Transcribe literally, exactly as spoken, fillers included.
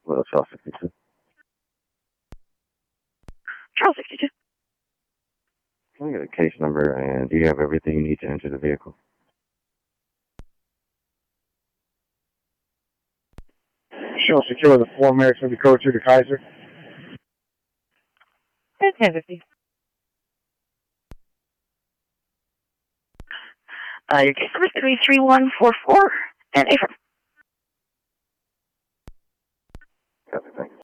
Well, Charles sixty-two. Charles sixty-two. Can I get a case number, and do you have everything you need to enter the vehicle? Show secure the four American from the code to the Kaiser. ten fifty. Uh, your case number is three three one four four and A firm. Copy, thanks.